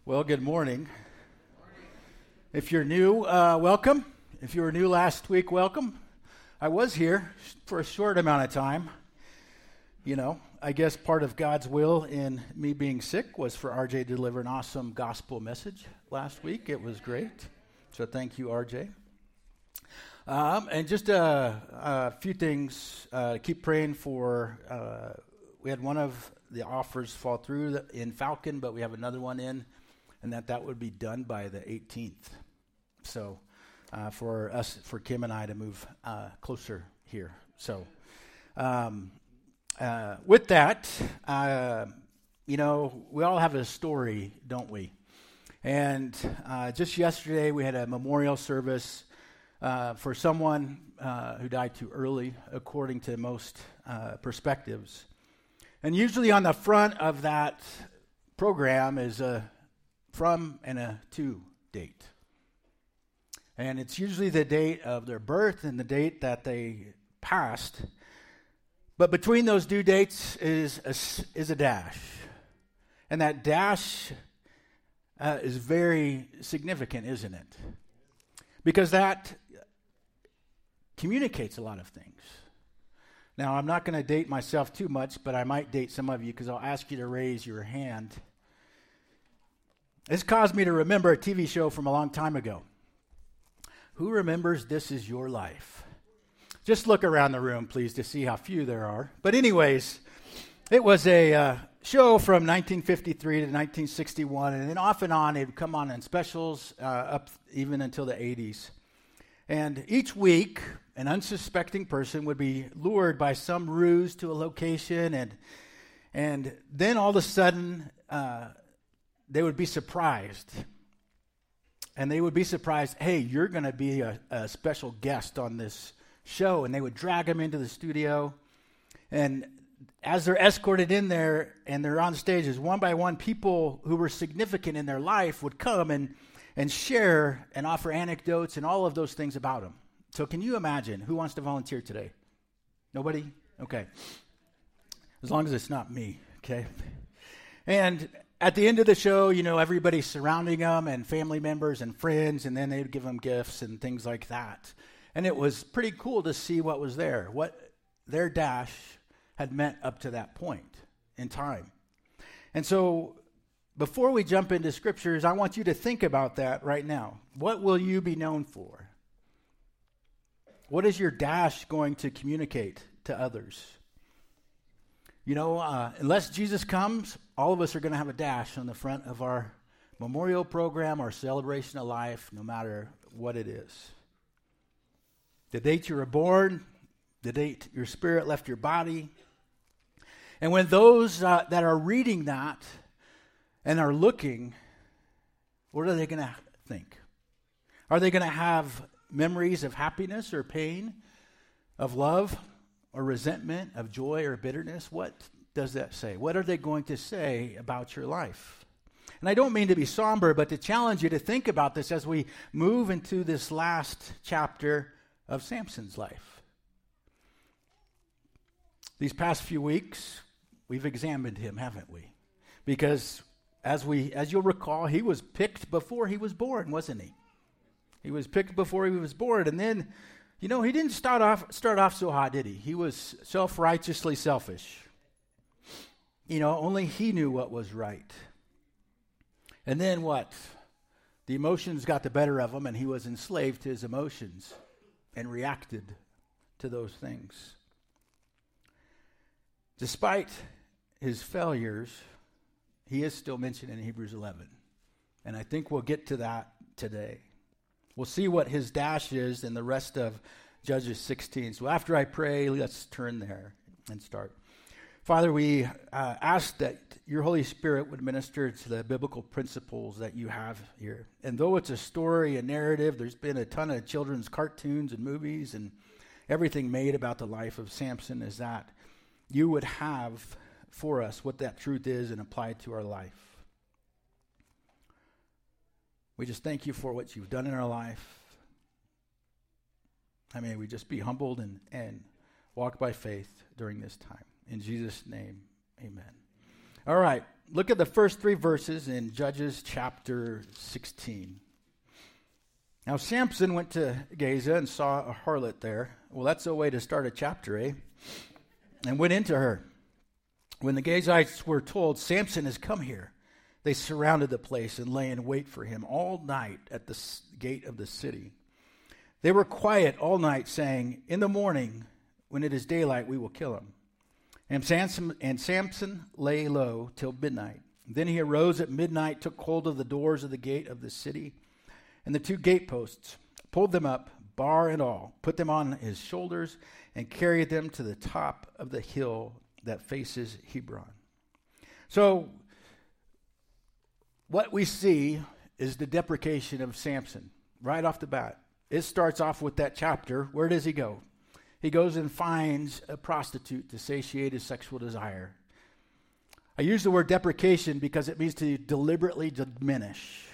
Well, good morning. If you're new, welcome. If you were new last week, welcome. I was here for a short amount of time. You know, I guess part of God's will in me being sick was for RJ to deliver an awesome gospel message last week. It was great. So thank you, RJ. And just a few things. Keep praying for, we had one of the offers fall through in Falcon, but we have another one in, and that would be done by the 18th. So for Kim and I to move closer here. So with that, you know, we all have a story, don't we? And just yesterday we had a memorial service for someone who died too early, according to most perspectives. And usually on the front of that program is a from and a to date. And it's usually the date of their birth and the date that they passed. But between those due dates is a dash. And that dash is very significant, isn't it? Because that communicates a lot of things. Now, I'm not going to date myself too much, but I might date some of you because I'll ask you to raise your hand. This caused me to remember a TV show from a long time ago. Who remembers This Is Your Life? Just look around the room, please, to see how few there are. But anyways, it was a show from 1953 to 1961, and then off and on, it would come on in specials up even until the 80s. And each week, an unsuspecting person would be lured by some ruse to a location, and then all of a sudden, they would be surprised. And they would be surprised, hey, you're going to be a special guest on this show. And they would drag them into the studio. And as they're escorted in there and they're on stages, one by one, people who were significant in their life would come and share and offer anecdotes and all of those things about them. So can you imagine? Who wants to volunteer today? Nobody? Okay. As long as it's not me, okay? And at the end of the show, you know, everybody's surrounding them and family members and friends, and then they'd give them gifts and things like that. And it was pretty cool to see what was there, what their dash had meant up to that point in time. And so before we jump into scriptures, I want you to think about that right now. What will you be known for? What is your dash going to communicate to others? You know, unless Jesus comes, all of us are going to have a dash on the front of our memorial program, our celebration of life, no matter what it is. The date you were born, the date your spirit left your body. And when those that are reading that and are looking, what are they going to think? Are they going to have memories of happiness or pain, of love or resentment, of joy or bitterness? What does that say? What are they going to say about your life? And I don't mean to be somber, but to challenge you to think about this as we move into this last chapter of Samson's life. These past few weeks, we've examined him, haven't we? Because as you'll recall, he was picked before he was born, wasn't he? He was picked before he was born, and then, you know, he didn't start off so hot, did he? He was self-righteously selfish. You know, only he knew what was right. And then what? The emotions got the better of him, and he was enslaved to his emotions and reacted to those things. Despite his failures, he is still mentioned in Hebrews 11. And I think we'll get to that today. We'll see what his dash is in the rest of Judges 16. So after I pray, let's turn there and start. Father, we ask that your Holy Spirit would minister to the biblical principles that you have here. And though it's a story, a narrative, there's been a ton of children's cartoons and movies and everything made about the life of Samson, is that you would have for us what that truth is and apply it to our life. We just thank you for what you've done in our life. I mean, we just be humbled and walk by faith during this time. In Jesus' name, amen. All right. look at the first 3 verses in Judges chapter 16. Now, Samson went to Gaza and saw a harlot there. Well, that's a way to start a chapter, eh? And went into her. When the Gazites were told, Samson has come here, they surrounded the place and lay in wait for him all night at the gate of the city. They were quiet all night, saying, in the morning, when it is daylight, we will kill him. And Samson lay low till midnight. Then he arose at midnight, took hold of the doors of the gate of the city, and the 2 gateposts, pulled them up, bar and all, put them on his shoulders, and carried them to the top of the hill that faces Hebron. So, what we see is the deprecation of Samson right off the bat. It starts off with that chapter. Where does he go? He goes and finds a prostitute to satiate his sexual desire. I use the word deprecation because it means to deliberately diminish.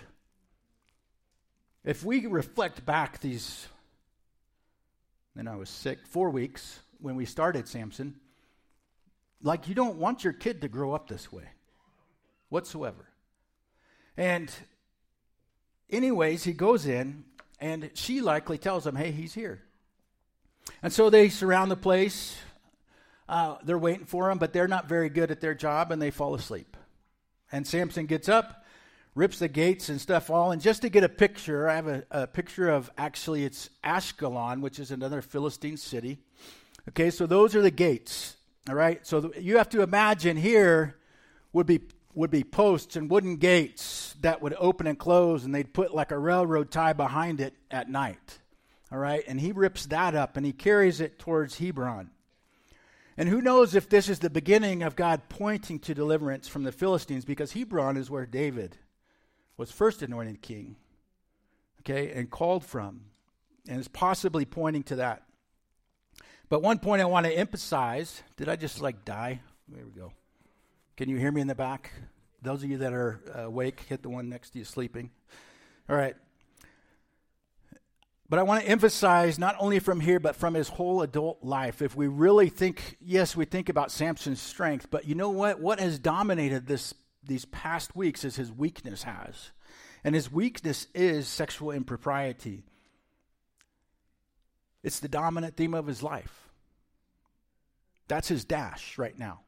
If we reflect back these, and I was sick, 4 weeks when we started Samson, like you don't want your kid to grow up this way whatsoever. And anyways, he goes in, and she likely tells him, hey, he's here. And so they surround the place. They're waiting for him, but they're not very good at their job, and they fall asleep. And Samson gets up, rips the gates and stuff all. And just to get a picture, I have a picture of, actually, it's Ashkelon, which is another Philistine city. Okay, so those are the gates, all right? So you have to imagine here would be posts and wooden gates that would open and close, and they'd put like a railroad tie behind it at night. All right, and he rips that up, and he carries it towards Hebron. And who knows if this is the beginning of God pointing to deliverance from the Philistines, because Hebron is where David was first anointed king, okay, and called from, and is possibly pointing to that. But one point I want to emphasize, did I just die? There we go. Can you hear me in the back? Those of you that are awake, hit the one next to you sleeping. All right. But I want to emphasize, not only from here, but from his whole adult life. If we really think, yes, we think about Samson's strength, but you know what? What has dominated these past weeks is his weakness has. And his weakness is sexual impropriety. It's the dominant theme of his life. That's his dash right now.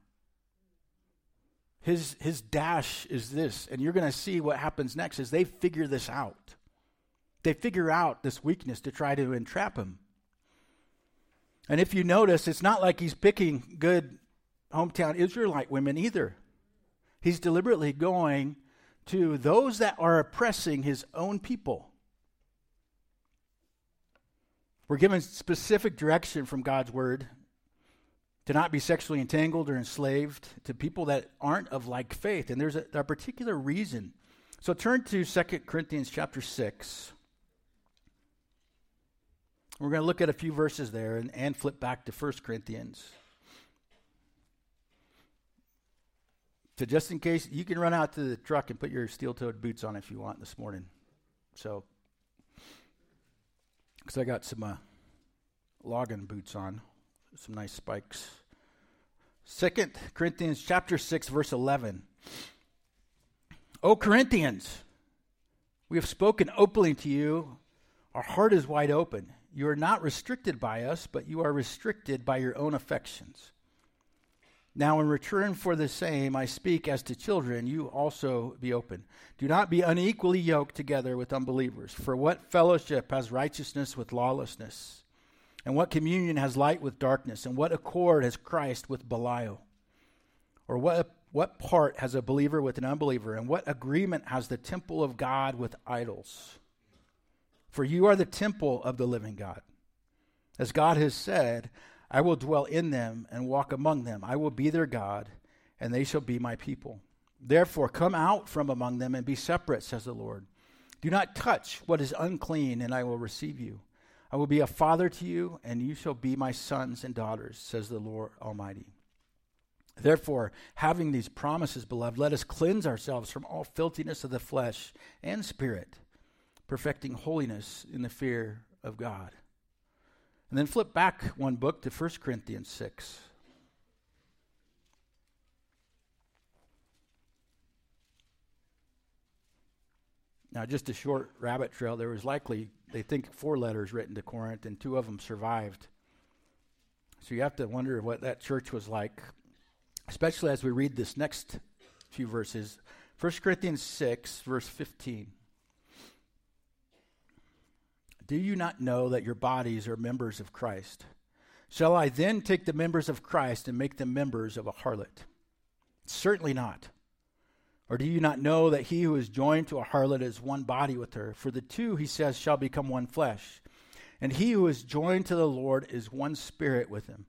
His dash is this, and you're going to see what happens next is they figure this out. They figure out this weakness to try to entrap him. And if you notice, it's not like he's picking good hometown Israelite women either. He's deliberately going to those that are oppressing his own people. We're given specific direction from God's word to not be sexually entangled or enslaved to people that aren't of like faith. And there's a particular reason. So turn to 2 Corinthians chapter 6. We're going to look at a few verses there and flip back to 1 Corinthians. So just in case, you can run out to the truck and put your steel-toed boots on if you want this morning. So, because I got some logging boots on, some nice spikes. 2 Corinthians chapter 6, verse 11. O Corinthians, we have spoken openly to you. Our heart is wide open. You are not restricted by us, but you are restricted by your own affections. Now in return for the same, I speak as to children, you also be open. Do not be unequally yoked together with unbelievers. For what fellowship has righteousness with lawlessness? And what communion has light with darkness? And what accord has Christ with Belial? Or what part has a believer with an unbeliever? And what agreement has the temple of God with idols? For you are the temple of the living God. As God has said, I will dwell in them and walk among them. I will be their God, and they shall be my people. Therefore, come out from among them and be separate, says the Lord. Do not touch what is unclean, and I will receive you. I will be a father to you, and you shall be my sons and daughters, says the Lord Almighty. Therefore, having these promises, beloved, let us cleanse ourselves from all filthiness of the flesh and spirit, perfecting holiness in the fear of God. And then flip back one book to 1 Corinthians 6. Now, just a short rabbit trail, there was likely, they think, 4 letters written to Corinth, and 2 of them survived. So you have to wonder what that church was like, especially as we read this next few verses. 1 Corinthians 6, verse 15. Do you not know that your bodies are members of Christ? Shall I then take the members of Christ and make them members of a harlot? Certainly not. Or do you not know that he who is joined to a harlot is one body with her? For the two, he says, shall become one flesh. And he who is joined to the Lord is one spirit with him.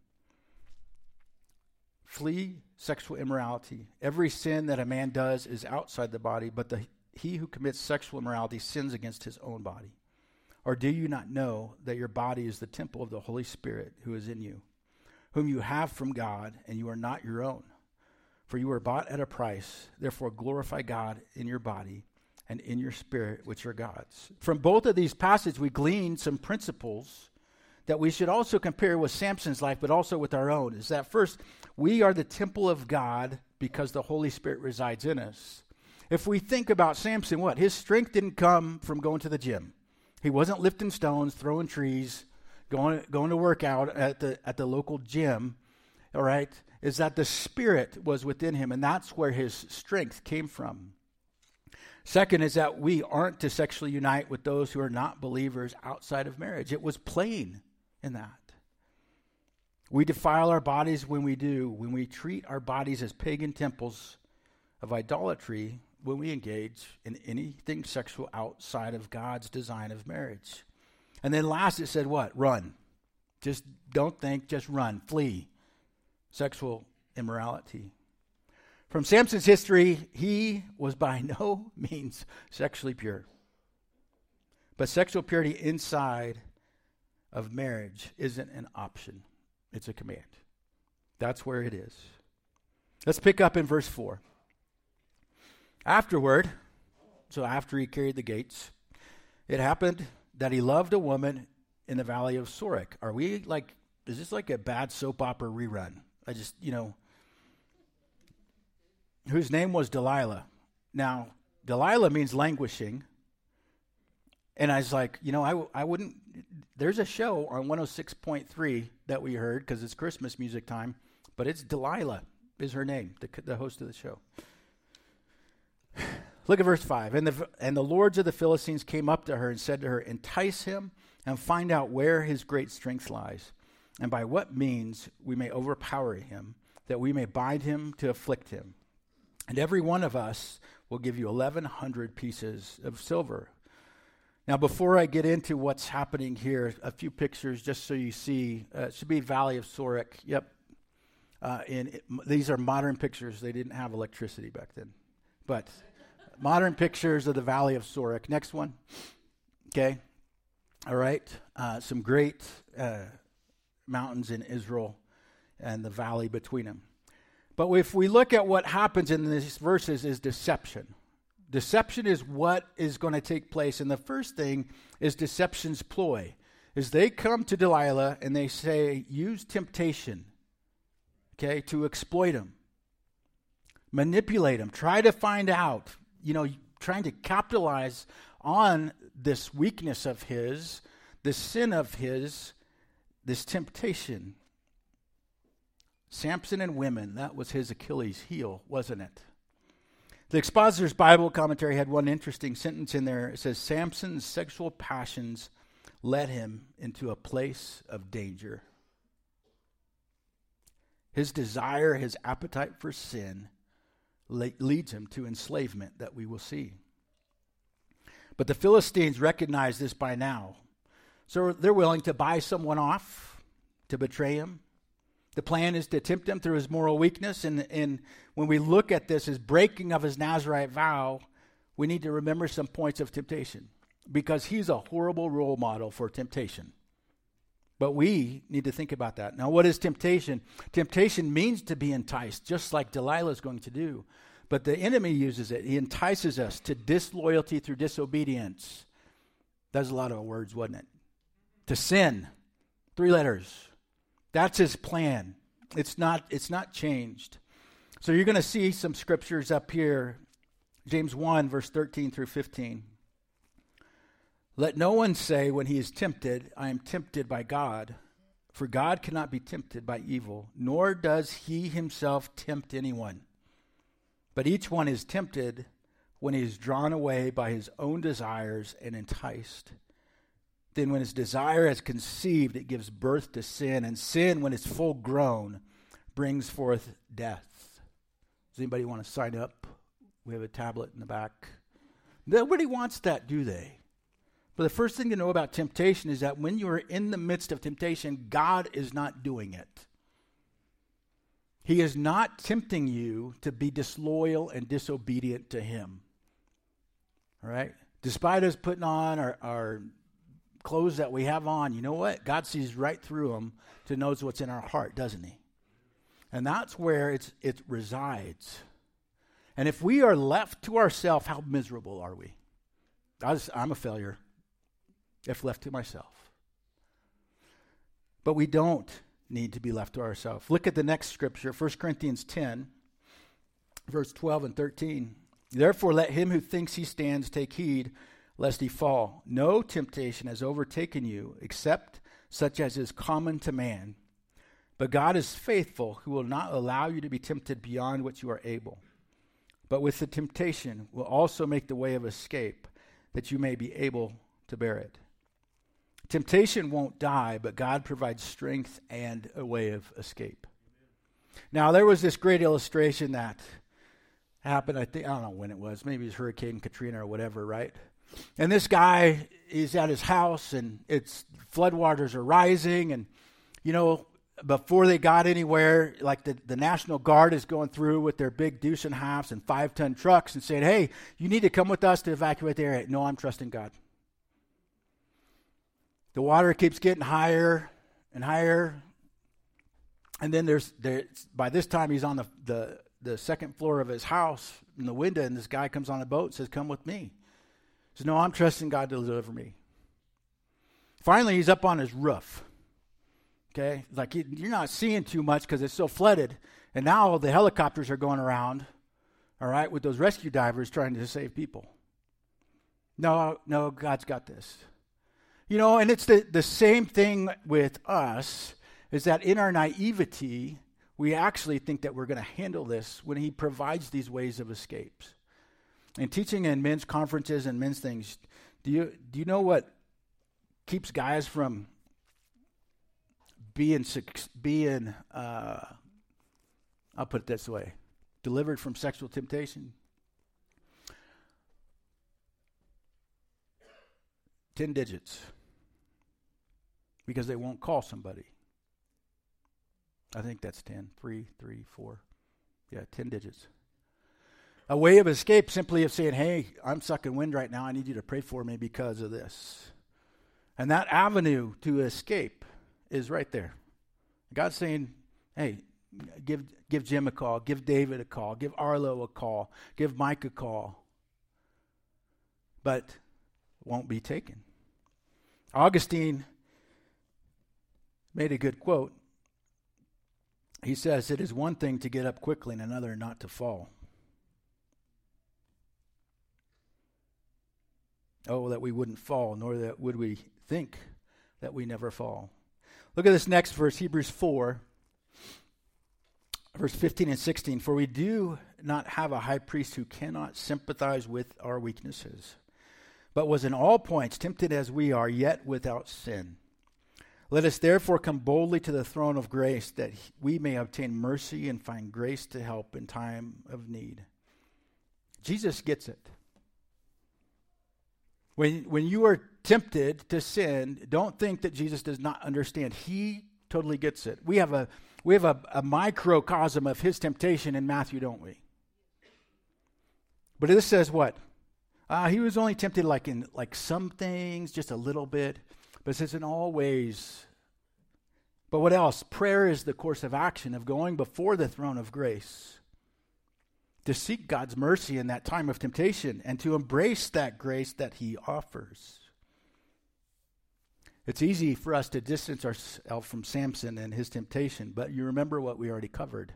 Flee sexual immorality. Every sin that a man does is outside the body, but he who commits sexual immorality sins against his own body. Or do you not know that your body is the temple of the Holy Spirit who is in you, whom you have from God, and you are not your own? For you were bought at a price. Therefore glorify God in your body and in your spirit, which are God's. From both of these passages, we glean some principles that we should also compare with Samson's life, but also with our own. Is that first, we are the temple of God because the Holy Spirit resides in us. If we think about Samson, what? His strength didn't come from going to the gym. He wasn't lifting stones, throwing trees, going to work out at the local gym. All right, is that the Spirit was within him, and that's where his strength came from. Second is that we aren't to sexually unite with those who are not believers outside of marriage. It was plain in that. We defile our bodies when we do, when we treat our bodies as pagan temples of idolatry, when we engage in anything sexual outside of God's design of marriage. And then last it said what? Run. Just don't think, just run, flee sexual immorality. From Samson's history, he was by no means sexually pure. But sexual purity inside of marriage isn't an option. It's a command. That's where it is. Let's pick up in verse 4. Afterward, so after he carried the gates, it happened that he loved a woman in the valley of Sorek. Is this like a bad soap opera rerun? Whose name was Delilah. Now, Delilah means languishing. And I was like, I wouldn't, there's a show on 106.3 that we heard because it's Christmas music time, but it's Delilah is her name, the host of the show. Look at verse 5. And the lords of the Philistines came up to her and said to her, entice him and find out where his great strength lies, and by what means we may overpower him, that we may bind him to afflict him. And every one of us will give you 1,100 pieces of silver. Now, before I get into what's happening here, a few pictures just so you see. It should be Valley of Sorek. Yep. These are modern pictures. They didn't have electricity back then. But modern pictures of the Valley of Sorek. Next one. Okay. All right. Some great mountains in Israel and the valley between them. But if we look at what happens in these verses is deception. Deception is what is going to take place. And the first thing is deception's ploy. Is they come to Delilah and they say, use temptation, okay, to exploit him. Manipulate him. Try to find out, trying to capitalize on this weakness of his, this sin of his, this temptation. Samson and women, that was his Achilles heel, wasn't it? The Expositor's Bible commentary had one interesting sentence in there. It says, Samson's sexual passions led him into a place of danger. His desire, his appetite for sin leads him to enslavement that we will see. But the Philistines recognize this by now. So they're willing to buy someone off to betray him. The plan is to tempt him through his moral weakness. And when we look at this, his breaking of his Nazirite vow, we need to remember some points of temptation. Because he's a horrible role model for temptation. But we need to think about that. Now, what is temptation? Temptation means to be enticed, just like Delilah is going to do. But the enemy uses it. He entices us to disloyalty through disobedience. That's a lot of words, wasn't it? To sin. 3 letters. That's his plan. It's not changed. So you're going to see some scriptures up here. James 1, verse 13 through 15. Let no one say when he is tempted, I am tempted by God. For God cannot be tempted by evil, nor does he himself tempt anyone. But each one is tempted when he is drawn away by his own desires and enticed. Then when his desire has conceived, it gives birth to sin. And sin, when it's full grown, brings forth death. Does anybody want to sign up? We have a tablet in the back. Nobody wants that, do they? But the first thing to know about temptation is that when you are in the midst of temptation, God is not doing it. He is not tempting you to be disloyal and disobedient to him. All right? Despite us putting on our clothes that we have on, you know what? God sees right through them to knows what's in our heart, doesn't he? And that's where it resides. And if we are left to ourselves, how miserable are we? I'm a failure if left to myself. But we don't need to be left to ourselves. Look at the next scripture, 1 Corinthians 10, verse 12 and 13. Therefore, let him who thinks he stands take heed, lest he fall. No temptation has overtaken you, except such as is common to man. But God is faithful, who will not allow you to be tempted beyond what you are able. But with the temptation will also make the way of escape, that you may be able to bear it. Temptation won't die, but God provides strength and a way of escape. Now, there was this great illustration that happened, I don't know when it was, maybe it was Hurricane Katrina or whatever, right? And this guy is at his house, and it's floodwaters are rising, and, you know, before they got anywhere, like the National Guard is going through with their big deuce and halves and 5-ton trucks and saying, hey, you need to come with us to evacuate the area. No, I'm trusting God. The water keeps getting higher and higher. And then by this time he's on the second floor of his house in the window, and this guy comes on a boat and says, come with me. He says, no, I'm trusting God to deliver me. Finally, he's up on his roof. Okay? Like you're not seeing too much because it's so flooded. And now the helicopters are going around, all right, with those rescue divers trying to save people. No, God's got this. You know, and it's the same thing with us, is that in our naivety, we actually think that we're going to handle this when he provides these ways of escapes. And teaching in men's conferences and men's things, do you know what keeps guys from being I'll put it this way, delivered from sexual temptation? 10 digits. Because they won't call somebody. I think that's 10. 3, 4. Yeah, 10 digits. A way of escape simply of saying, hey, I'm sucking wind right now. I need you to pray for me because of this. And that avenue to escape is right there. God's saying, hey, give Jim a call. Give David a call. Give Arlo a call. Give Mike a call. But won't be taken. Augustine made a good quote. He says, it is one thing to get up quickly and another not to fall. Oh, that we wouldn't fall, nor that would we think that we never fall. Look at this next verse, Hebrews 4, verse 15 and 16. For we do not have a high priest who cannot sympathize with our weaknesses, but was in all points tempted as we are, yet without sin. Let us therefore come boldly to the throne of grace, that we may obtain mercy and find grace to help in time of need. Jesus gets it. When you are tempted to sin, don't think that Jesus does not understand. He totally gets it. We have a microcosm of his temptation in Matthew, don't we? But this says what? He was only tempted in some things, just a little bit. But it says in all ways. But what else? Prayer is the course of action of going before the throne of grace to seek God's mercy in that time of temptation and to embrace that grace that he offers. It's easy for us to distance ourselves from Samson and his temptation, but you remember what we already covered.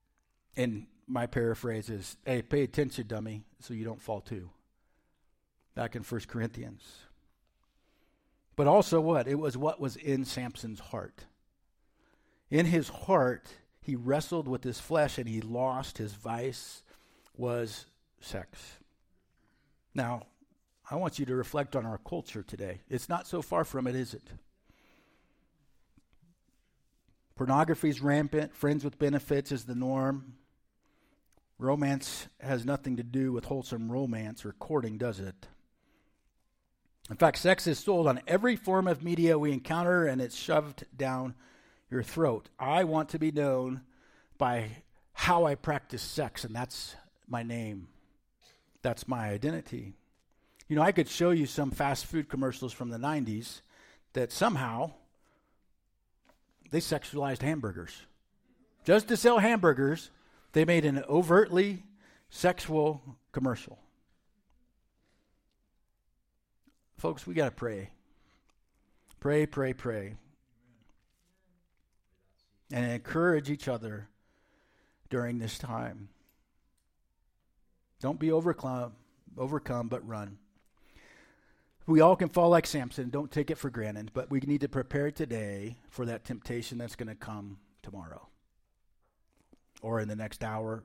And my paraphrase is, hey, pay attention, dummy, so you don't fall too. back in 1 Corinthians. But also what? It was what was in Samson's heart. In his heart, he wrestled with his flesh and he lost. His vice was sex. Now, I want you to reflect on our culture today. It's not so far from it, is it? Pornography is rampant. Friends with benefits is the norm. Romance has nothing to do with wholesome romance or courting, does it? In fact, sex is sold on every form of media we encounter, and it's shoved down your throat. I want to be known by how I practice sex, and that's my name. That's my identity. You know, I could show you some fast food commercials from the 90s that somehow they sexualized hamburgers. Just to sell hamburgers, they made an overtly sexual commercial. Folks, we got to pray. Pray, pray, pray. And encourage each other during this time. Don't be overcome, but run. We all can fall like Samson. Don't take it for granted, but we need to prepare today for that temptation that's going to come tomorrow or in the next hour.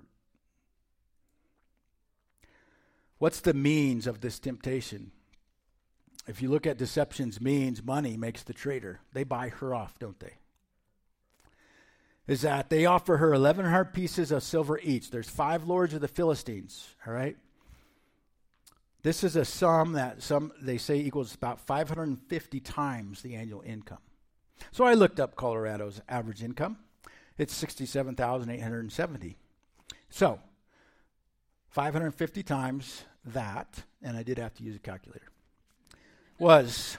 What's the means of this temptation? If you look at deception's means, money makes the traitor. They buy her off, don't they? Is that they offer her 1,100 pieces of silver each. There's 5 lords of the Philistines, all right? This is a sum that they say equals about 550 times the annual income. So I looked up Colorado's average income. It's $67,870. So 550 times that, and I did have to use a calculator, was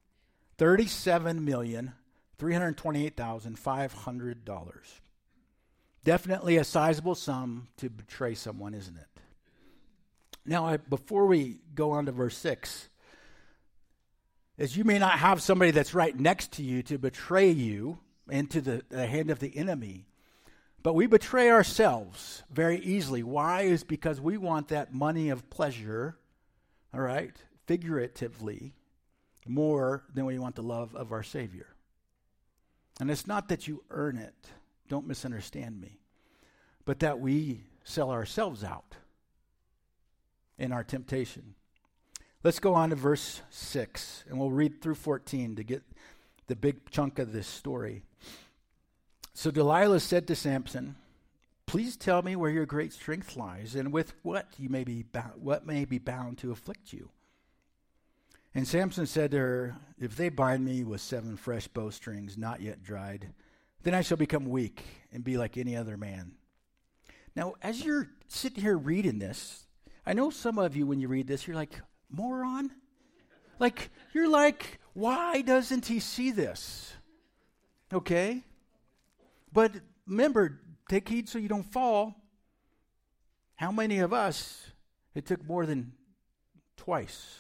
$37,328,500. Definitely a sizable sum to betray someone, isn't it? Now, before we go on to verse 6, as you may not have somebody that's right next to you to betray you into the hand of the enemy, but we betray ourselves very easily. Why? Is because we want that money of pleasure, all right, figuratively, more than we want the love of our Savior. And it's not that you earn it, don't misunderstand me, but that we sell ourselves out in our temptation. Let's go on to verse 6, and we'll read through 14 to get the big chunk of this story. So Delilah said to Samson, "Please tell me where your great strength lies, and with what may be bound to afflict you." And Samson said to her, "If they bind me with 7 fresh bowstrings not yet dried, then I shall become weak and be like any other man." Now, as you're sitting here reading this, I know some of you, when you read this, you're like, moron? You're like, why doesn't he see this? Okay? But remember, take heed so you don't fall. How many of us, it took more than twice,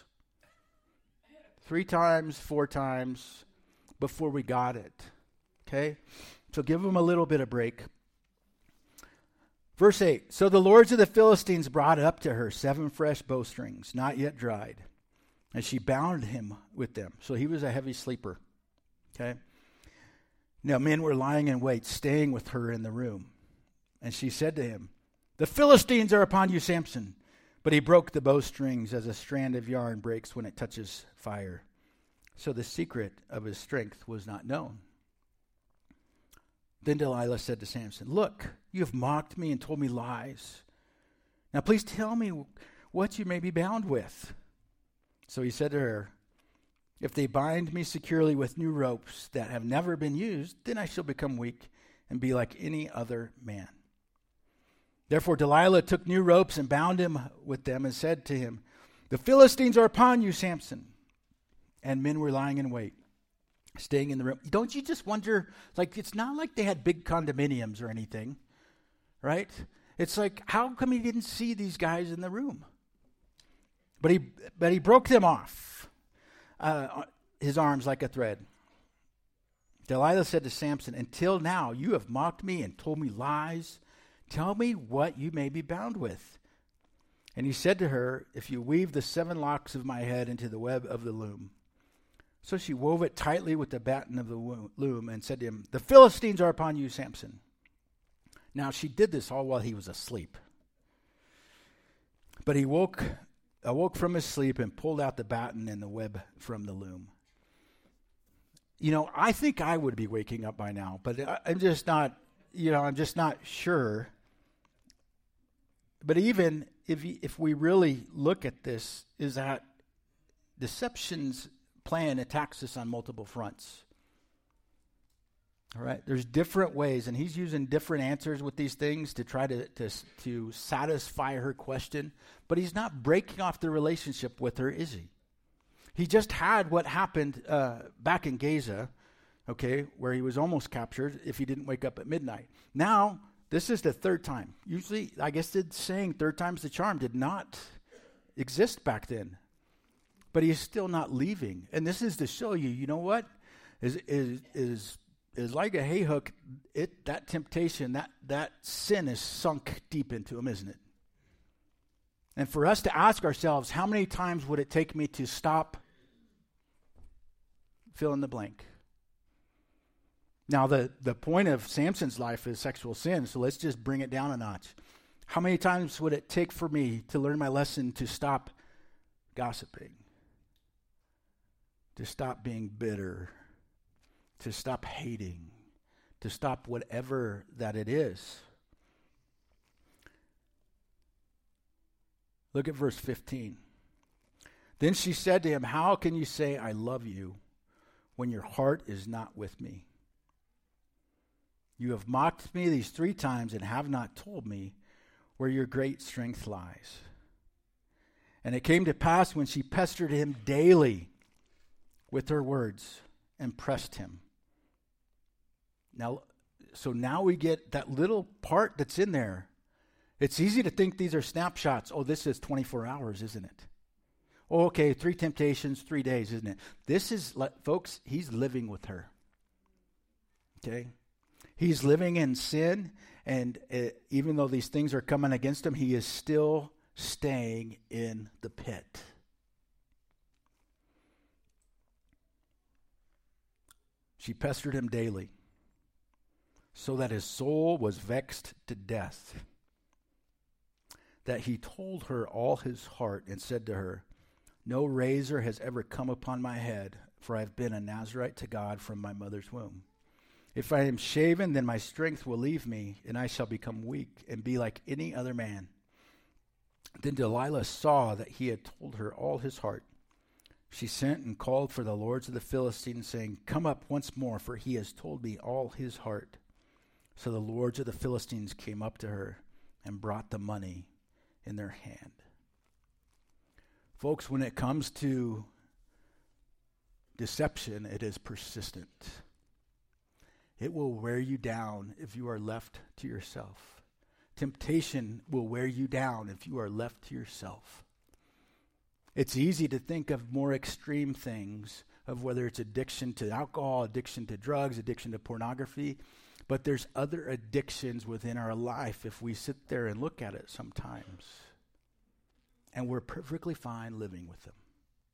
3 times, 4 times before we got it? Okay? So give them a little bit of break. Verse 8, so the lords of the Philistines brought up to her 7 fresh bowstrings, not yet dried, and she bound him with them. So he was a heavy sleeper. Okay? Now men were lying in wait, staying with her in the room. And she said to him, "The Philistines are upon you, Samson." But he broke the bowstrings as a strand of yarn breaks when it touches fire. So the secret of his strength was not known. Then Delilah said to Samson, "Look, you have mocked me and told me lies. Now please tell me what you may be bound with." So he said to her, "If they bind me securely with new ropes that have never been used, then I shall become weak and be like any other man." Therefore Delilah took new ropes and bound him with them and said to him, "The Philistines are upon you, Samson." And men were lying in wait, staying in the room. Don't you just wonder, it's not like they had big condominiums or anything, right? It's like, how come he didn't see these guys in the room? But he broke them off, his arms like a thread. Delilah said to Samson, "Until now you have mocked me and told me lies. Tell me what you may be bound with." And he said to her, if you weave the 7 locks of my head into the web of the loom. So she wove it tightly with the batten of the loom and said to him, the Philistines are upon you, Samson. Now she did this all while he was asleep. But he awoke from his sleep and pulled out the batten and the web from the loom. You know, I think I would be waking up by now, but I'm just not sure. But even if we really look at this, is that deception's plan attacks us on multiple fronts. All right, there's different ways, and he's using different answers with these things to try to satisfy her question. But he's not breaking off the relationship with her, is he? He just had what happened back in Gaza, okay, where he was almost captured if he didn't wake up at midnight. Now, this is the 3rd time. Usually, I guess the saying "third time's the charm" did not exist back then. But he's still not leaving, and this is to show you. You know what is like a hay hook. That temptation, that sin is sunk deep into him, isn't it? And for us to ask ourselves, how many times would it take me to stop? Fill in the blank. Now, the point of Samson's life is sexual sin, so let's just bring it down a notch. How many times would it take for me to learn my lesson to stop gossiping? To stop being bitter? To stop hating? To stop whatever that it is? Look at verse 15. Then she said to him, how can you say I love you when your heart is not with me? You have mocked me these 3 times and have not told me where your great strength lies. And it came to pass when she pestered him daily with her words and pressed him. Now we get that little part that's in there. It's easy to think these are snapshots. Oh, this is 24 hours, isn't it? Oh, okay, 3 temptations, 3 days, isn't it? This is, folks, he's living with her. Okay? He's living in sin, and even though these things are coming against him, he is still staying in the pit. She pestered him daily, so that his soul was vexed to death, that he told her all his heart and said to her, no razor has ever come upon my head, for I have been a Nazirite to God from my mother's womb. If I am shaven, then my strength will leave me, and I shall become weak and be like any other man. Then Delilah saw that he had told her all his heart. She sent and called for the lords of the Philistines, saying, come up once more, for he has told me all his heart. So the lords of the Philistines came up to her and brought the money in their hand. Folks, when it comes to deception, it is persistent. It will wear you down if you are left to yourself. Temptation will wear you down if you are left to yourself. It's easy to think of more extreme things, of whether it's addiction to alcohol, addiction to drugs, addiction to pornography, but there's other addictions within our life if we sit there and look at it sometimes. And we're perfectly fine living with them.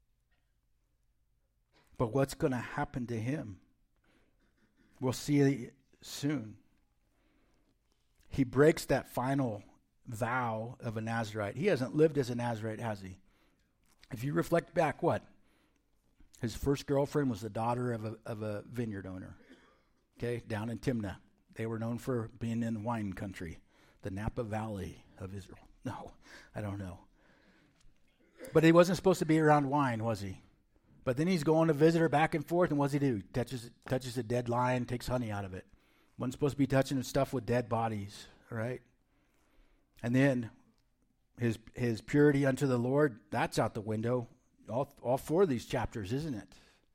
But what's going to happen to him? We'll see soon. He breaks that final vow of a Nazirite. He hasn't lived as a Nazirite, has he? If you reflect back, what? His first girlfriend was the daughter of a vineyard owner, okay, down in Timnah. They were known for being in wine country, the Napa Valley of Israel. No, I don't know. But he wasn't supposed to be around wine, was he? But then he's going to visit her back and forth, and what does he do? Touches a dead lion, takes honey out of it. Wasn't supposed to be touching stuff with dead bodies, all right? And then his purity unto the Lord, that's out the window. All 4 of these chapters, isn't it?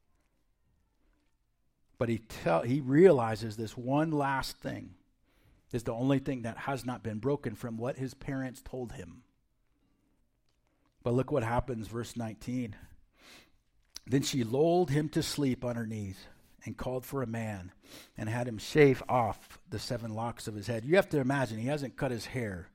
But he realizes this one last thing is the only thing that has not been broken from what his parents told him. But look what happens, verse 19. Then she lulled him to sleep on her knees and called for a man and had him shave off the 7 locks of his head. You have to imagine, he hasn't cut his hair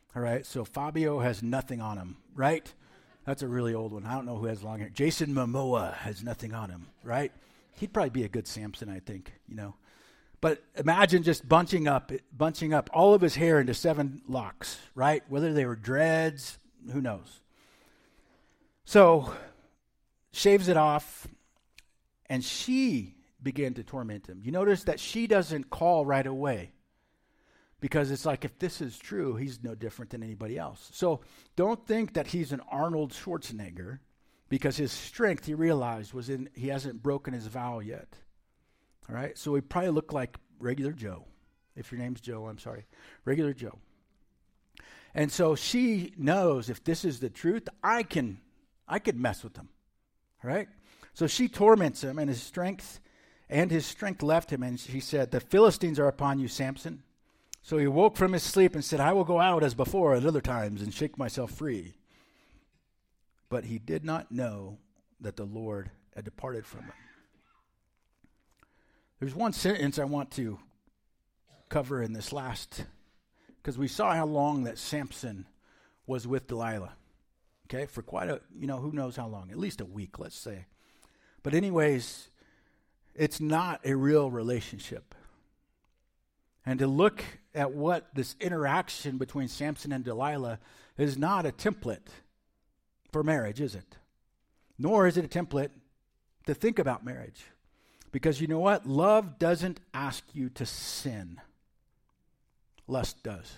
All right, so Fabio has nothing on him, right? That's a really old one. I don't know who has long hair. Jason Momoa has nothing on him, right? He'd probably be a good Samson, I think, But imagine just bunching up all of his hair into 7 locks, right? Whether they were dreads, who knows? So, shaves it off, and she began to torment him. You notice that she doesn't call right away, because it's like, if this is true, he's no different than anybody else. So don't think that he's an Arnold Schwarzenegger, because his strength, he realized, he hasn't broken his vow yet. All right? So he probably looked like regular Joe. If your name's Joe, I'm sorry. Regular Joe. And so she knows, if this is the truth, I could mess with him. All right? So she torments him, and his strength left him, and she said, "The Philistines are upon you, Samson." So he woke from his sleep and said, "I will go out as before at other times and shake myself free." But he did not know that the Lord had departed from him. There's one sentence I want to cover in this last, because we saw how long that Samson was with Delilah. Okay, for quite who knows how long, at least a week, let's say. But anyways, it's not a real relationship. And to look at what this interaction between Samson and Delilah is not a template for marriage, is it? Nor is it a template to think about marriage. Because you know what? Love doesn't ask you to sin. Lust does.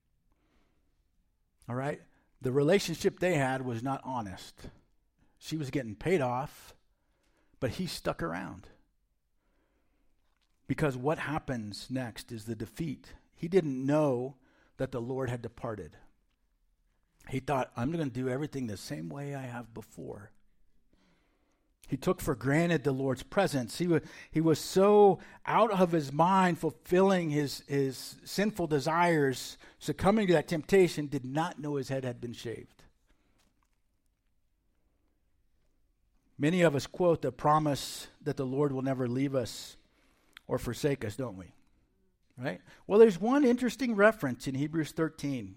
All right? The relationship they had was not honest. She was getting paid off, but he stuck around. Because what happens next is the defeat. He didn't know that the Lord had departed. He thought, I'm going to do everything the same way I have before. He took for granted the Lord's presence. He was so out of his mind, fulfilling his sinful desires, succumbing to that temptation, did not know his head had been shaved. Many of us quote the promise that the Lord will never leave us or forsake us, don't we? Right? Well, there's one interesting reference in Hebrews 13.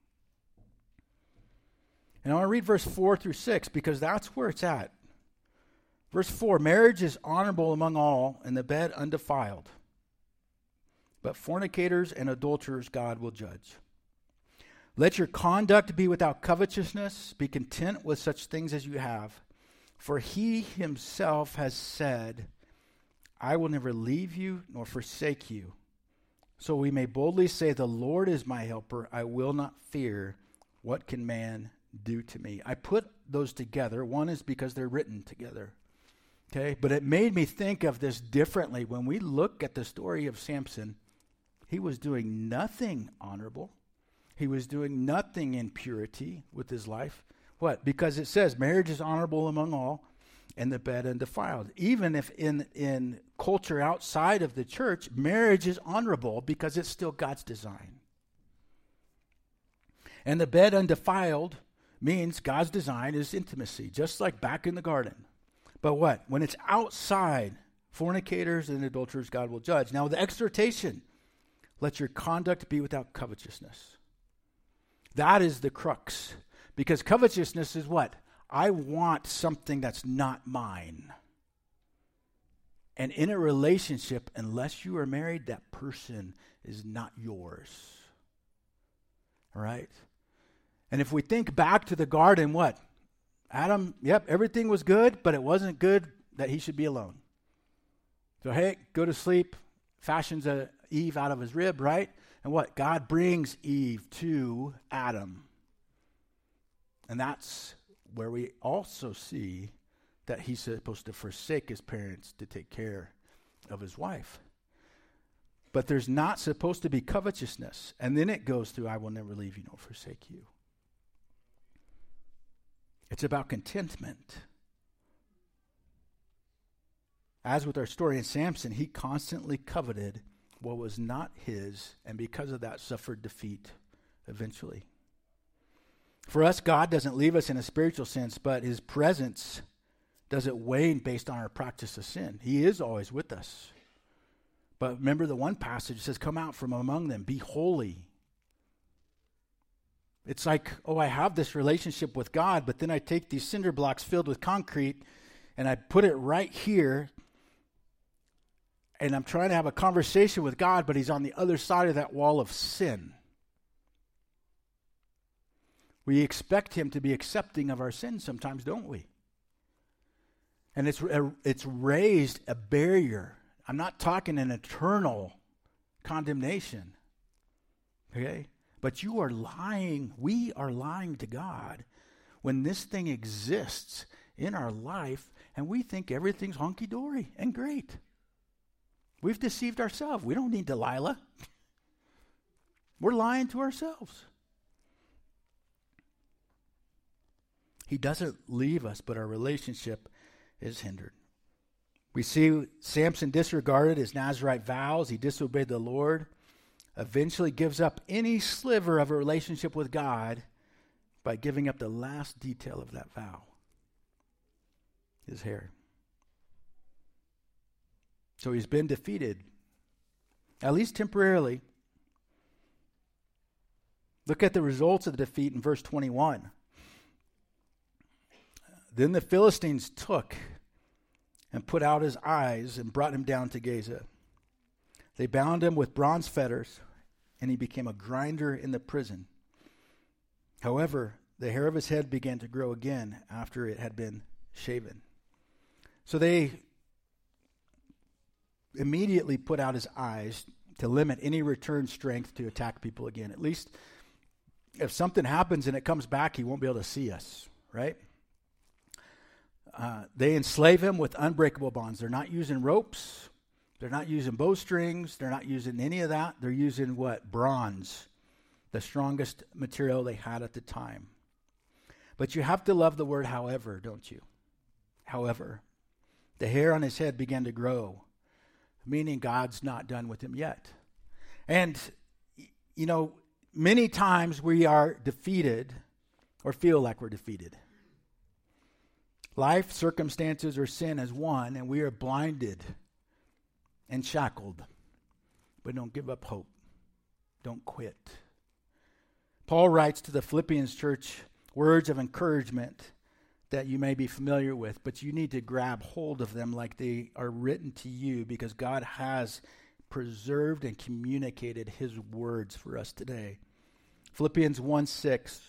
And I want to read verse 4 through 6, because that's where it's at. Verse 4, marriage is honorable among all, and the bed undefiled. But fornicators and adulterers God will judge. Let your conduct be without covetousness. Be content with such things as you have. For he himself has said, I will never leave you nor forsake you. So we may boldly say, the Lord is my helper. I will not fear. What can man do to me? I put those together. One is because they're written together. Okay, but it made me think of this differently. When we look at the story of Samson, he was doing nothing honorable. He was doing nothing in purity with his life. What? Because it says marriage is honorable among all, and the bed undefiled. Even if in culture outside of the church, marriage is honorable because it's still God's design. And the bed undefiled means God's design is intimacy, just like back in the garden. But what? When it's outside, fornicators and adulterers God will judge. Now the exhortation, let your conduct be without covetousness. That is the crux. Because covetousness is what? I want something that's not mine. And in a relationship, unless you are married, that person is not yours. All right? And if we think back to the garden, what? Adam, everything was good, but it wasn't good that he should be alone. So, hey, go to sleep, fashions Eve out of his rib, right? And what? God brings Eve to Adam. And that's where we also see that he's supposed to forsake his parents to take care of his wife. But there's not supposed to be covetousness. And then it goes through, I will never leave you nor forsake you. It's about contentment. As with our story in Samson, he constantly coveted what was not his, and because of that suffered defeat eventually. For us, God doesn't leave us in a spiritual sense, but his presence doesn't wane based on our practice of sin. He is always with us. But remember the one passage says, come out from among them, be holy. It's like, oh, I have this relationship with God, but then I take these cinder blocks filled with concrete and I put it right here, and I'm trying to have a conversation with God, but he's on the other side of that wall of sin. We expect him to be accepting of our sins sometimes, don't we? And it's raised a barrier. I'm not talking an eternal condemnation. Okay? But you are lying. We are lying to God when this thing exists in our life and we think everything's honky-dory and great. We've deceived ourselves. We don't need Delilah. We're lying to ourselves. He doesn't leave us, but our relationship is hindered. We see Samson disregarded his Nazirite vows. He disobeyed the Lord. Eventually gives up any sliver of a relationship with God by giving up the last detail of that vow, his hair. So he's been defeated, at least temporarily. Look at the results of the defeat in verse 21. Then the Philistines took and put out his eyes and brought him down to Gaza. They bound him with bronze fetters, and he became a grinder in the prison. However, the hair of his head began to grow again after it had been shaven. So they immediately put out his eyes to limit any return strength to attack people again. At least if something happens and it comes back, he won't be able to see us, right? They enslave him with unbreakable bonds. They're not using ropes. They're not using bowstrings. They're not using any of that. They're using what? Bronze, the strongest material they had at the time. But you have to love the word however, don't you? However, the hair on his head began to grow, meaning God's not done with him yet. And, you know, many times we are defeated or feel like we're defeated. Life, circumstances, or sin has won, and we are blinded and shackled. But don't give up hope. Don't quit. Paul writes to the Philippians church words of encouragement that you may be familiar with, but you need to grab hold of them like they are written to you, because God has preserved and communicated his words for us today. Philippians 1:6.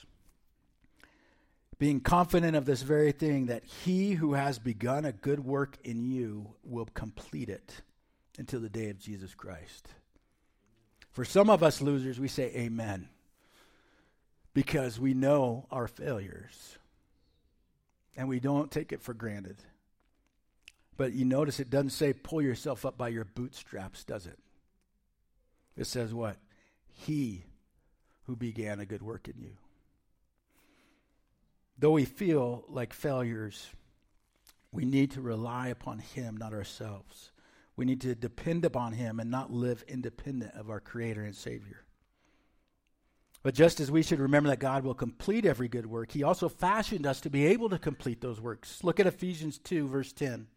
Being confident of this very thing, that he who has begun a good work in you will complete it until the day of Jesus Christ. For some of us losers, we say amen, because we know our failures and we don't take it for granted. But you notice it doesn't say pull yourself up by your bootstraps, does it? It says what? He who began a good work in you. Though we feel like failures, we need to rely upon him, not ourselves. We need to depend upon him and not live independent of our Creator and Savior. But just as we should remember that God will complete every good work, he also fashioned us to be able to complete those works. Look at Ephesians 2, verse 10.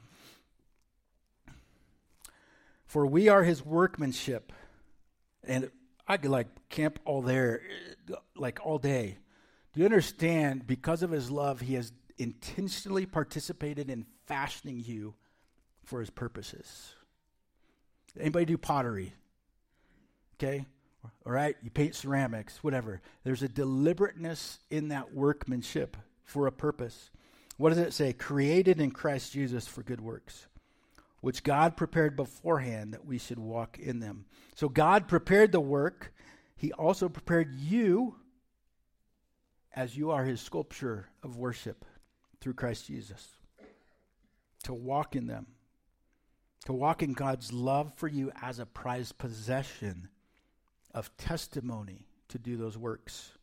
For we are his workmanship. And I could camp all there, all day. Do you understand, because of his love, he has intentionally participated in fashioning you for his purposes? Anybody do pottery? Okay? All right? You paint ceramics, whatever. There's a deliberateness in that workmanship for a purpose. What does it say? Created in Christ Jesus for good works, which God prepared beforehand that we should walk in them. So God prepared the work. He also prepared you, as you are his sculpture of worship through Christ Jesus, to walk in them, to walk in God's love for you as a prized possession of testimony to do those works.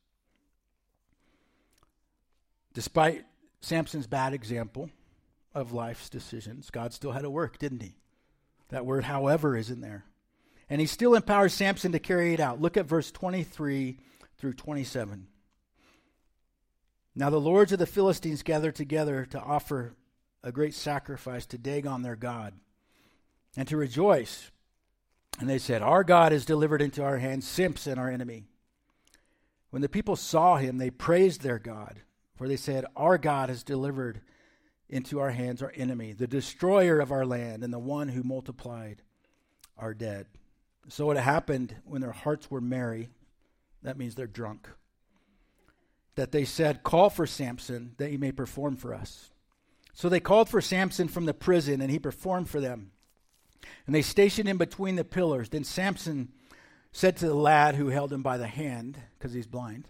Despite Samson's bad example of life's decisions, God still had to work, didn't he? That word, however, is in there. And he still empowers Samson to carry it out. Look at verse 23 through 27. Now the lords of the Philistines gathered together to offer a great sacrifice to Dagon their god, and to rejoice. And they said, our God is delivered into our hands, Samson our enemy. When the people saw him, they praised their God, for they said, "Our God has delivered into our hands our enemy, the destroyer of our land, and the one who multiplied our dead." So it happened when their hearts were merry, that means they're drunk, that they said, "Call for Samson, that he may perform for us." So they called for Samson from the prison, and he performed for them. And they stationed him between the pillars. Then Samson said to the lad who held him by the hand, because he's blind,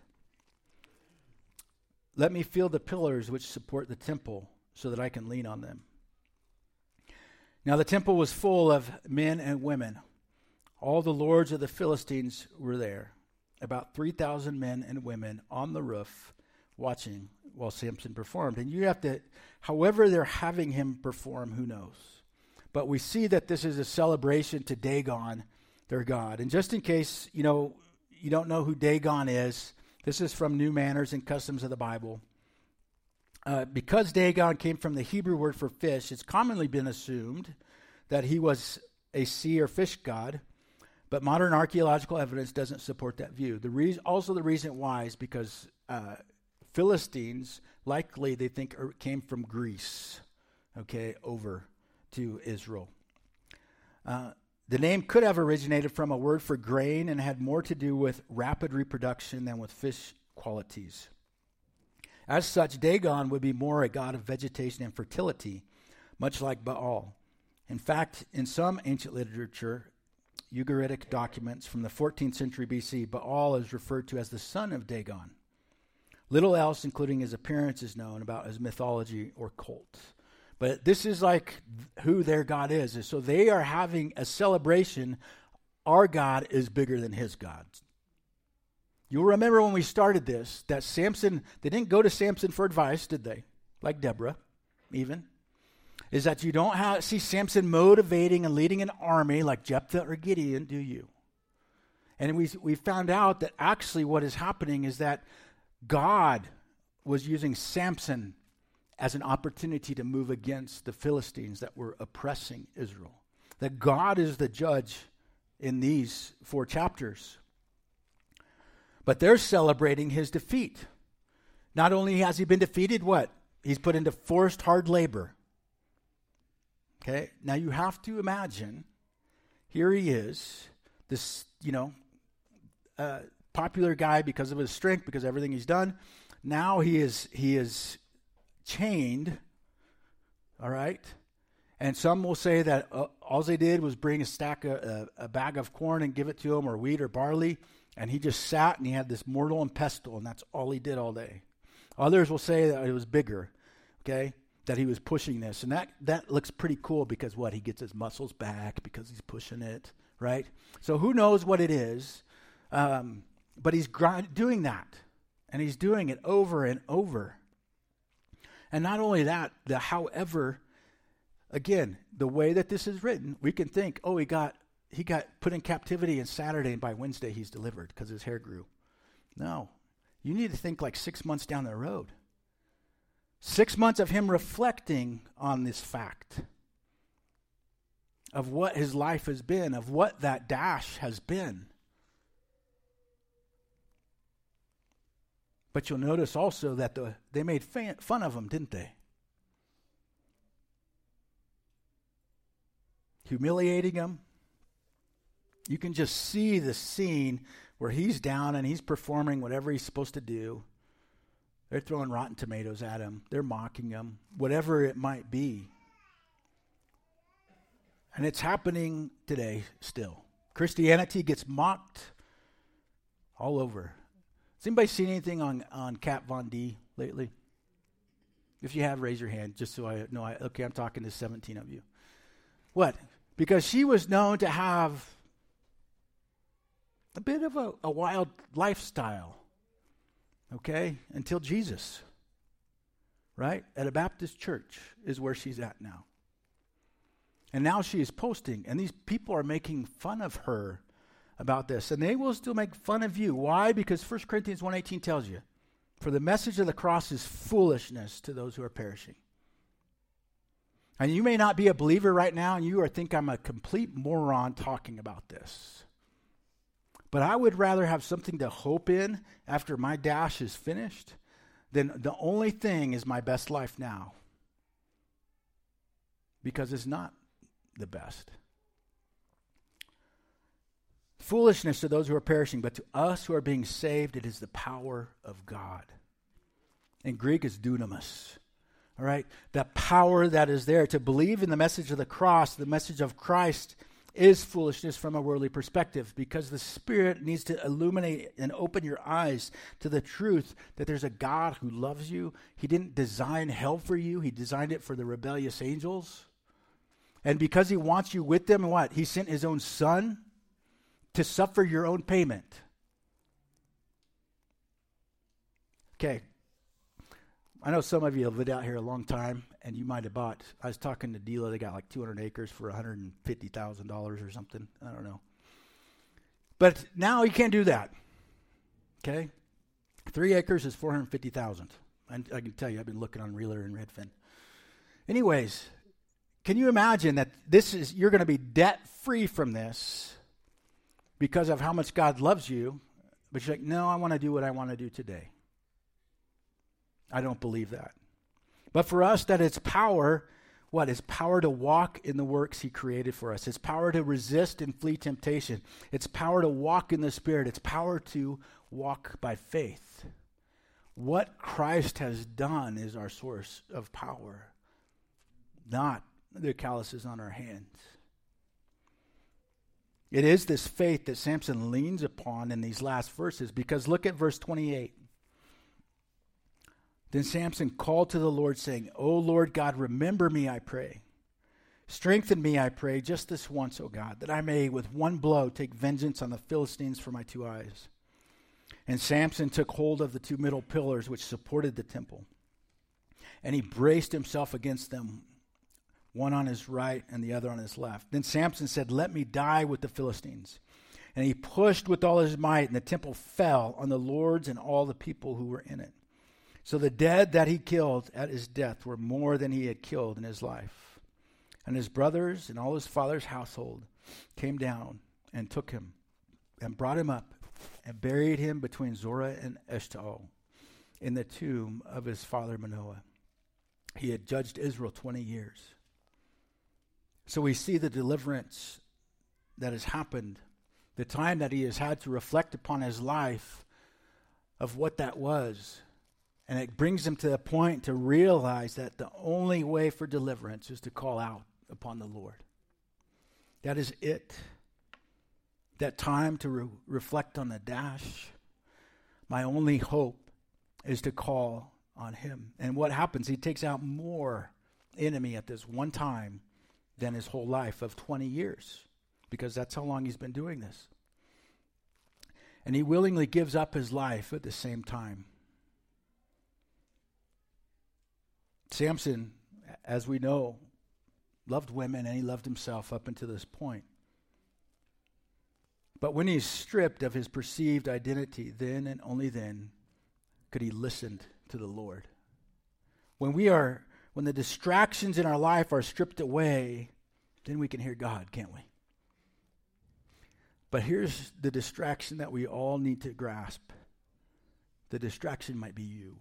"Let me feel the pillars which support the temple, so that I can lean on them." Now the temple was full of men and women. All the lords of the Philistines were there, about 3,000 men and women on the roof watching while Samson performed. And you have to, however they're having him perform, who knows? But we see that this is a celebration to Dagon, their god. And just in case, you don't know who Dagon is, this is from New Manners and Customs of the Bible. Because Dagon came from the Hebrew word for fish, it's commonly been assumed that he was a sea or fish god, but modern archaeological evidence doesn't support that view. The reason why is because Philistines, likely they think came from Greece, over to Israel. The name could have originated from a word for grain and had more to do with rapid reproduction than with fish qualities. As such, Dagon would be more a god of vegetation and fertility, much like Baal. In fact, in some ancient literature, Ugaritic documents from the 14th century BC, Baal is referred to as the son of Dagon. Little else, including his appearance, is known about his mythology or cult. But this is like who their God is. So they are having a celebration. Our God is bigger than his gods. You'll remember when we started this, that Samson, they didn't go to Samson for advice, did they? Like Deborah, even. Is that you don't see Samson motivating and leading an army like Jephthah or Gideon, do you? And we found out that actually what is happening is that God was using Samson as an opportunity to move against the Philistines that were oppressing Israel. That God is the judge in these 4 chapters. But they're celebrating his defeat. Not only has he been defeated, what? He's put into forced hard labor. Okay, now you have to imagine, here he is, this, popular guy because of his strength, because of everything he's done. Now he is chained, all right? And some will say that all they did was bring a bag of corn and give it to him, or wheat or barley, and he just sat and he had this mortar and pestle, and that's all he did all day. Others will say that it was bigger, okay? That he was pushing this. And that looks pretty cool because what? He gets his muscles back because he's pushing it, right? So who knows what it is, but he's doing that. And he's doing it over and over. And not only that, however, again, the way that this is written, we can think, he got put in captivity on Saturday and by Wednesday he's delivered because his hair grew. No. You need to think like 6 months down the road. 6 months of him reflecting on this fact of what his life has been, of what that dash has been. But you'll notice also that they made fun of him, didn't they? Humiliating him. You can just see the scene where he's down and he's performing whatever he's supposed to do. They're throwing rotten tomatoes at him. They're mocking him, whatever it might be. And it's happening today still. Christianity gets mocked all over. Has anybody seen anything on Kat Von D lately? If you have, raise your hand, just so I know. Okay, I'm talking to 17 of you. What? Because she was known to have a bit of a wild lifestyle. Okay? Until Jesus. Right? At a Baptist church is where she's at now. And now she is posting, and these people are making fun of her about this. And they will still make fun of you. Why? Because 1 Corinthians 1:18 tells you, for the message of the cross is foolishness to those who are perishing. And you may not be a believer right now, and you think I'm a complete moron talking about this. But I would rather have something to hope in after my dash is finished than the only thing is my best life now. Because it's not the best. Foolishness to those who are perishing, but to us who are being saved, it is the power of God. In Greek, it's dunamis. All right? That power that is there to believe in the message of the cross, the message of Christ, is foolishness from a worldly perspective, because the Spirit needs to illuminate and open your eyes to the truth that there's a God who loves you. He didn't design hell for you. He designed it for the rebellious angels. And because he wants you with them, what? He sent his own Son to suffer your own payment. Okay. I know some of you have lived out here a long time, and you might have bought. I was talking to Dila. They got like 200 acres for $150,000 or something. I don't know. But now you can't do that. Okay? 3 acres is $450,000. And I can tell you, I've been looking on Realtor in Redfin. Anyways, can you imagine that you're going to be debt-free from this because of how much God loves you, but you're like, no, I want to do what I want to do today. I don't believe that. But for us, that it's power, what? It's power to walk in the works he created for us. It's power to resist and flee temptation. It's power to walk in the Spirit. It's power to walk by faith. What Christ has done is our source of power, not the calluses on our hands. It is this faith that Samson leans upon in these last verses, because look at verse 28. Then Samson called to the Lord, saying, O Lord God, remember me, I pray. Strengthen me, I pray, just this once, O God, that I may with one blow take vengeance on the Philistines for my 2 eyes. And Samson took hold of the 2 middle pillars which supported the temple, and he braced himself against them, one on his right and the other on his left. Then Samson said, let me die with the Philistines. And he pushed with all his might, and the temple fell on the lords and all the people who were in it. So the dead that he killed at his death were more than he had killed in his life. And his brothers and all his father's household came down and took him and brought him up and buried him between Zorah and Eshtaol in the tomb of his father Manoah. He had judged Israel 20 years. So we see the deliverance that has happened, the time that he has had to reflect upon his life of what that was. And it brings him to the point to realize that the only way for deliverance is to call out upon the Lord. That is it. That time to reflect on the dash. My only hope is to call on him. And what happens? He takes out more enemy at this one time than his whole life of 20 years. Because that's how long he's been doing this. And he willingly gives up his life at the same time. Samson, as we know, loved women and he loved himself up until this point. But when he's stripped of his perceived identity, then and only then could he listen to the Lord. When the distractions in our life are stripped away, then we can hear God, can't we? But here's the distraction that we all need to grasp. The distraction might be you.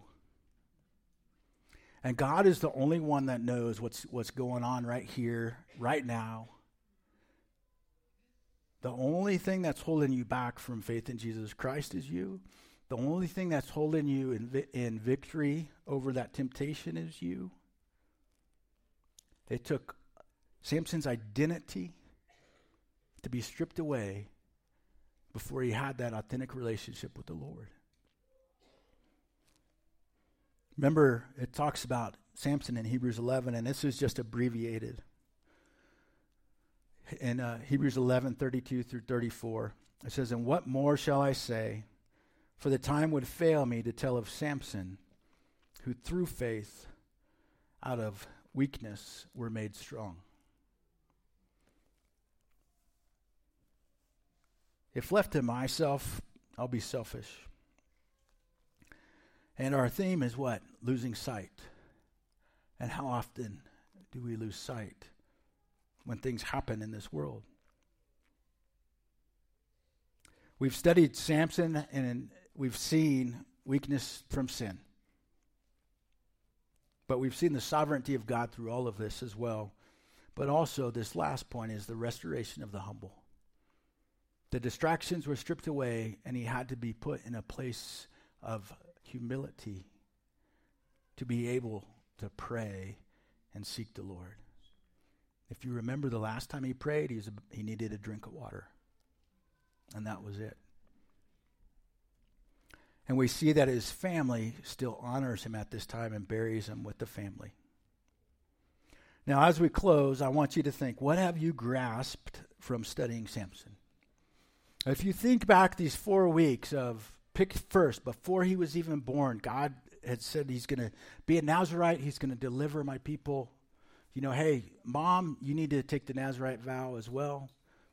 And God is the only one that knows what's going on right here, right now. The only thing that's holding you back from faith in Jesus Christ is you. The only thing that's holding you in victory over that temptation is you. They took Samson's identity to be stripped away before he had that authentic relationship with the Lord. Remember, it talks about Samson in Hebrews 11, and this is just abbreviated. In Hebrews 11, 32 through 34, it says, and what more shall I say? For the time would fail me to tell of Samson, who through faith out of weakness were made strong. If left to myself, I'll be selfish. And our theme is what? Losing sight. And how often do we lose sight when things happen in this world? We've studied Samson, and we've seen weakness from sin. But we've seen the sovereignty of God through all of this as well. But also, this last point is the restoration of the humble. The distractions were stripped away, and he had to be put in a place of humility to be able to pray and seek the Lord. If you remember the last time he prayed, he needed a drink of water. And that was it. And we see that his family still honors him at this time and buries him with the family. Now, as we close, I want you to think, what have you grasped from studying Samson? If you think back these 4 weeks of pick first, before he was even born, God had said he's going to be a Nazirite. He's going to deliver my people. You know, hey, mom, you need to take the Nazirite vow as well.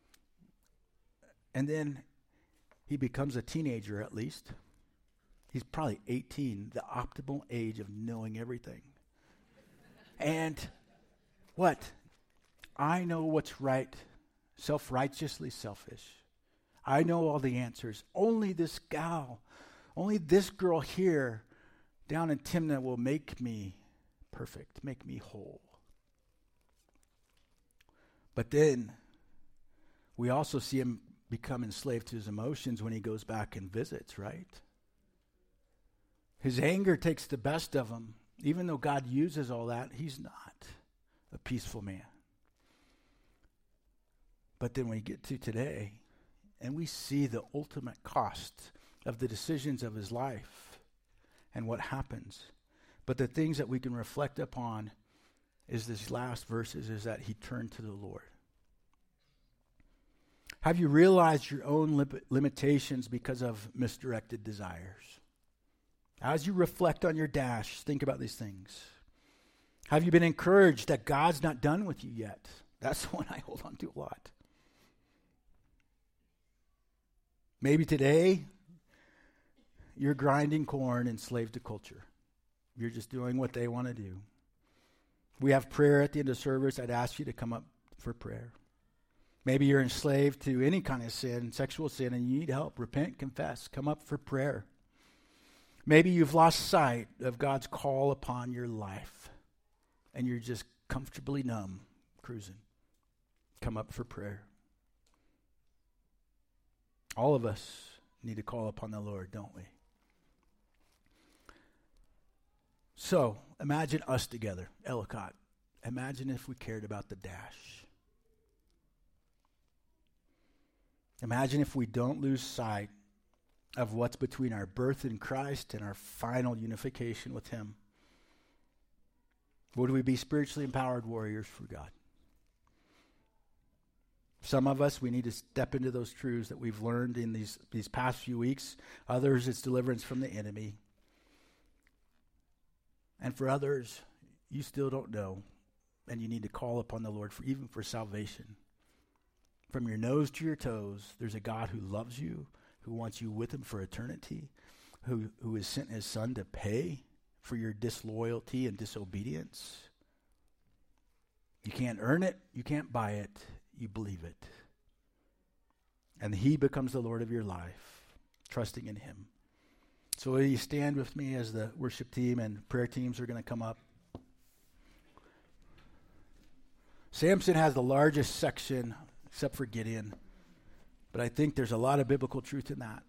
And then he becomes a teenager at least. He's probably 18, the optimal age of knowing everything. And what? I know what's right, self-righteously selfish. I know all the answers. Only this gal, only this girl here down in Timnah will make me perfect, make me whole. But then we also see him become enslaved to his emotions when he goes back and visits, right? His anger takes the best of him. Even though God uses all that, he's not a peaceful man. But then we get to today, and we see the ultimate cost of the decisions of his life and what happens. But the things that we can reflect upon is these last verses, is that he turned to the Lord. Have you realized your own limitations because of misdirected desires? As you reflect on your dash, think about these things. Have you been encouraged that God's not done with you yet? That's the one I hold on to a lot. Maybe today, you're grinding corn enslaved to culture. You're just doing what they want to do. We have prayer at the end of service. I'd ask you to come up for prayer. Maybe you're enslaved to any kind of sin, sexual sin, and you need help. Repent, confess, come up for prayer. Maybe you've lost sight of God's call upon your life, and you're just comfortably numb, cruising. Come up for prayer. All of us need to call upon the Lord, don't we? So, imagine us together, Ellicott. Imagine if we cared about the dash. Imagine if we don't lose sight of what's between our birth in Christ and our final unification with him. Would we be spiritually empowered warriors for God? Some of us, we need to step into those truths that we've learned in these past few weeks. Others, it's deliverance from the enemy. And for others, you still don't know, and you need to call upon the Lord even for salvation. From your nose to your toes, there's a God who loves you, who wants you with him for eternity, who has sent his son to pay for your disloyalty and disobedience. You can't earn it. You can't buy it. You believe it. And he becomes the Lord of your life, trusting in him. So will you stand with me as the worship team and prayer teams are going to come up? Samson has the largest section, except for Gideon. But I think there's a lot of biblical truth in that.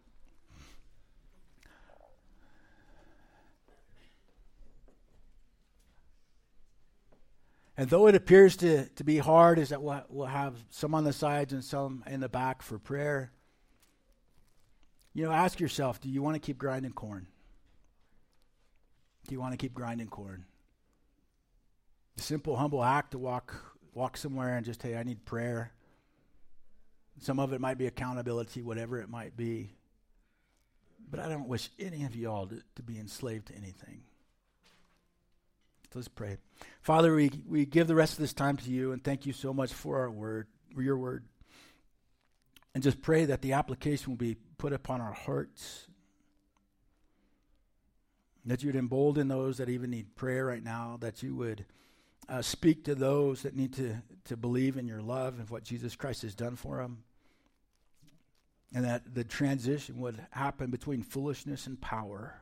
And though it appears to be hard, is that we'll have some on the sides and some in the back for prayer. You know, ask yourself, do you want to keep grinding corn? Do you want to keep grinding corn? The simple, humble act to walk somewhere and just, hey, I need prayer. Some of it might be accountability, whatever it might be. But I don't wish any of y'all to be enslaved to anything. Let's pray. Father, we give the rest of this time to you, and thank you so much for our word, for your word. And just pray that the application will be put upon our hearts, that you would embolden those that even need prayer right now, that you would speak to those that need to believe in your love and what Jesus Christ has done for them. and that the transition would happen between foolishness and power.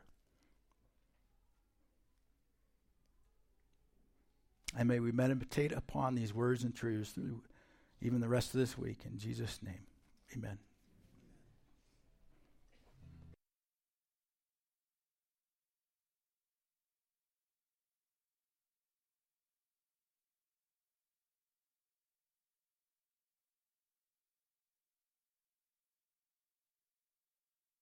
And may we meditate upon these words and truths through even the rest of this week. In Jesus' name, amen.